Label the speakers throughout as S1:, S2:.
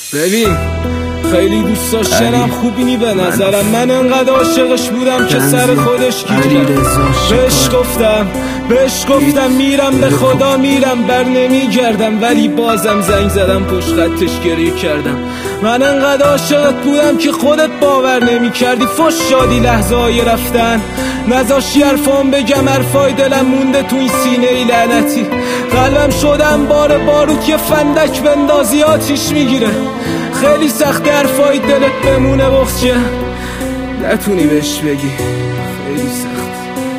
S1: ببین خیلی دوست داشتنم خوبی به نظرم، من انقدر عاشقش بودم که سر خودش گیر کرد. بهش گفتم میرم، به خدا میرم، بر نمیگردم، ولی بازم زنگ زدم پشت خطش گریه کردم. من انقدر عاشقت بودم که خودت باور نمی کردی، فش شادی لحظه های رفتن، نذاشی حرفام بگم، حرفای دلم مونده تو این سینه ای لعنتی. قلبم شدم بار باروت، یه فندک بندازی آتیش میگیره. خیلی سخت حرفای دلت بمونه بغض که نتونی بهش بگی، خیلی سخت.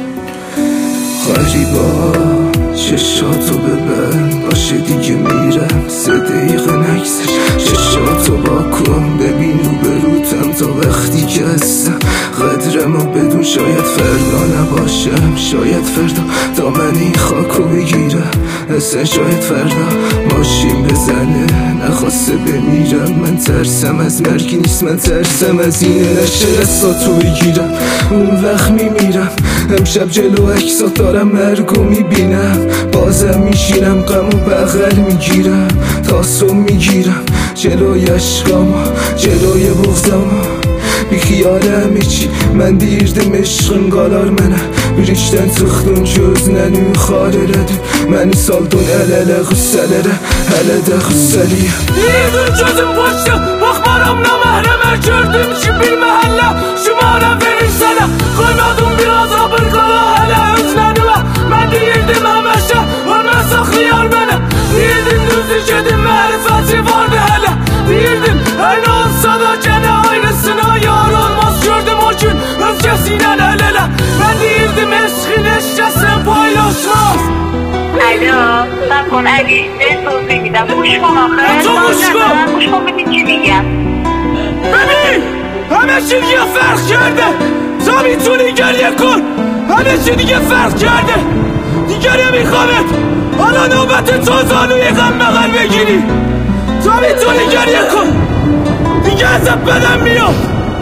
S2: غریبا چشاتو ببند، باشه دیگه میرم 3 دقیقه نگذر. چشاتو باکن ببین رو بروتم، تا وقتی که هستم قدرمو بدون. شاید فردا نباشم، شاید فردا دامنی خاکو بگیرم، اصلا شاید فردا ماشین بزنه نخواسته بمیرم. من ترسم از مرگی نیست، من ترسم از اینه نشه دستاتو بگیرم، اون وقت میمیرم. امشب جلو عکسات دارم مرگو میبینم، بازم میشینم غمو بغل میگیرم، تاسو میگیرم جلوی عشقامو، جلوی بغضامو. بیخیال همه چی من دیردم، عشقم قالار منه birikdən çıxdın gözünə xarələdi məni saldın əl-ələ qüssələrə, hələ də qüssəliyəm.
S3: Yedin gözüm boşdu, baxmaram naməhrəmə, gördüm ki bir məhəllə şümarə verir sənə, qoymadım biraz abır qala hələ özlənimə. Mən deyirdim həməşə ölmə saxlayar mənə, deyirdim düzdür gedim mərifəti vardı hələ, deyirdim hər nə olsa da gənə ayrısına yar olmaz. Gördüm o gün özgəsiyle əl-ələ, mən deyirdim eşqin eşkəsə paylaşmaz.
S4: الو سب کن علی به توضیح میدم، گوش کن آخه گوش کن ببین چی میگم.
S3: ببین همه چی دیگه فرق کرده، تا میتونی گریه کن، همه چی دیگه فرق کرده، دیگه نمیخوامت. حالا نوبت تو زانوی غم بغل بگیری، تا میتونی گریه کن، دیگه ازت بدم میاد.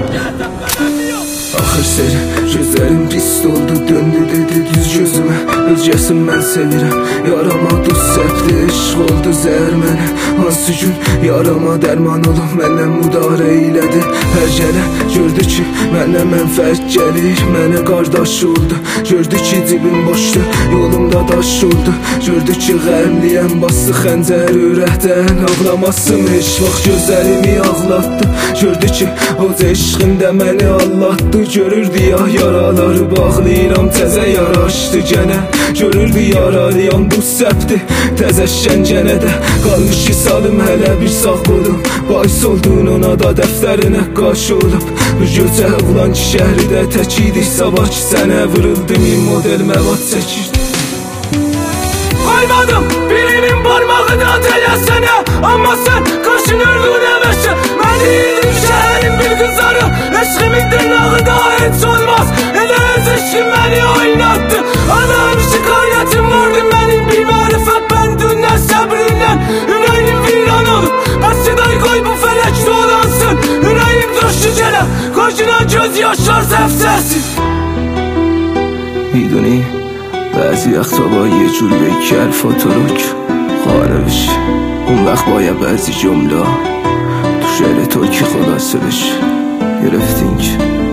S2: Axır seri gözlərim pis oldu, döndü dedi düz gözümə, özgəsin mən sevirəm. Yarama duz səpdi, eşq oldu zəhər mənə, hansı gün yarama dərman olub məndən müdarə elədi. Hər gələ gördü ki mənə mənfəət gəlir, mənə qardaş oldu, gördü ki cibim boşdu, yolumda daş oldu, gördü ki qəmliyəm, bastı xəncər ürəkdən. Ağlamasım heç vaxt gözlərimi ağlatdı, gördü ki o eşqimdə məni allatdı. Görürdü ya yaraları bağlayıram, təzə yara açdı gənə, görürdü yaralıyam duz səpdi, təzə şəncənə də qalmış ki salım hələ bir sağ qolum. Bays oldun ona da dəftərinə qaş olub, bu gecə ulan ki şəhridə tək idi, sabah ki sənə vırıldı min model məvad çəkirdi.
S3: Koymadım birinin parmağını ataya sənə, amma sən qaşın ördün əməşə. Mən deyildim şəhərin bir qızarı, eşqimin dırnağı da heç olmaz, elə öz eşqim məni oynattı. Anam şikayətim vardı mənim bir mərifət bəndindən, səbrindən ürəyim viran olub. Bəsəday qoy bu fələk dolansın, ürəyim coşdu gələ, qoşuna göz yaşlar zəfsəsin.
S2: میدونی بعضی وقتا با یه جور یکی حرفاتو رک خاره بشه، اون وقت باید بعضی جمله تو شعر ترکی خلاصه بشه. گرفتین که